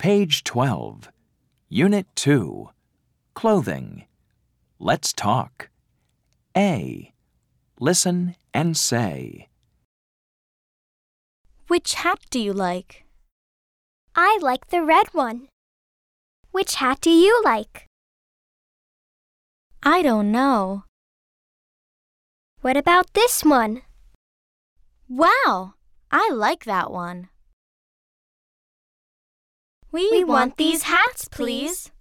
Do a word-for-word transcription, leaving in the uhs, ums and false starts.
Page twelve. Unit two. Clothing. Let's talk. A. Listen and say. Which hat do you like? I like the red one. Which hat do you like? I don't know. What about this one? Wow, I like that one. We, We want these hats, please.